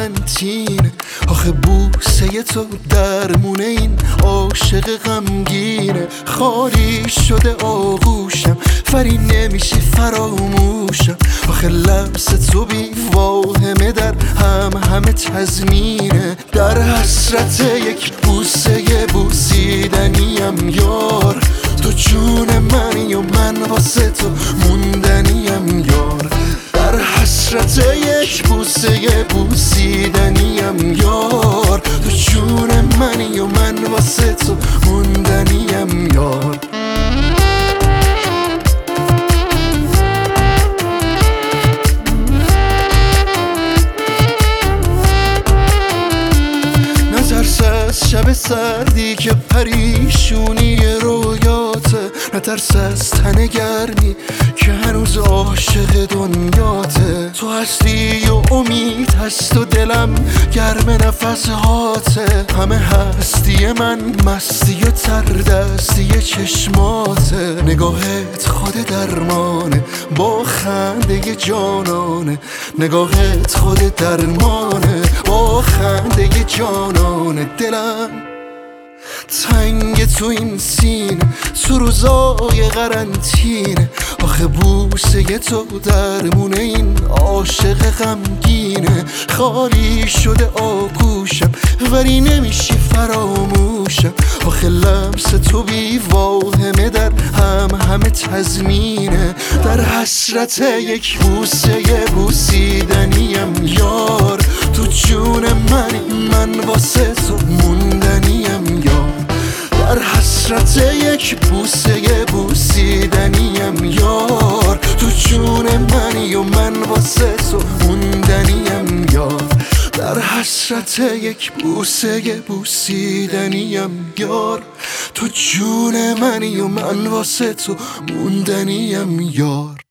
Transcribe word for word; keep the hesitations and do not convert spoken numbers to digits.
قرنطینه. آخه بوسه تو درمونه این عاشق غمگینه. خالی شده آغوشم فری نمیشه فراموشم. آخه لمس تو بی واهمه در هم همه تضمینه. در حسرت یک بوسه بوسیدنیم یار. تو جون منی و من واسه تو موندنیم یار. در حسرت یک بوسه بوسیدنیم یار. تو جون منی و من واسه تو موندنیم یار. نترس از شب سردی که پریشونی رویاته. نترس از تن گرمی که هنوز عاشق دنیاته. تو هستی و امید هست و دلم گرم نفس هاته. همه هستی من مستی و تردستی چشماته. نگاهت خود درمانه با خنده جانانه. نگاهت خود درمانه با خنده جانانه. دلم تنگ تو این سینه تو روزای قرنطینه. آخه بوسه تو درمونه این عاشق غمگینه. خالی شده آغوشم ولی نمیشی فراموشم. آخه لمس تو بی واهمه در هم همه تضمینه. در حسرت یک بوسه بوسیدنیم یار. تو جون منی من واسه تو موندنیم یار. در حسرت یک بوسه بوسیدنیم یار. تو جون منی و من واسه تو موندنیم یار. در حسرت یک بوسه بوسیدنیم یار. تو جون منی و من واسه تو موندنیم یار.